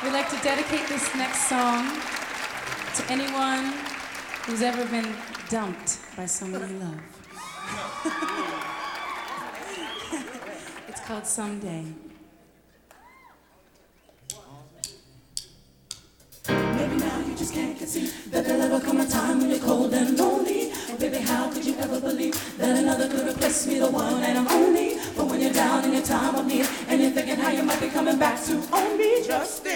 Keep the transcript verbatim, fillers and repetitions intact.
We'd like to dedicate this next song to anyone who's ever been dumped by someone you love. It's called Someday. Maybe now you just can't conceive that there'll ever come a time when you're cold and lonely. And baby, how could you ever believe that another could replace me, the one and only? But when you're down in your time of need and you're thinking how you might be coming back to own me, just think.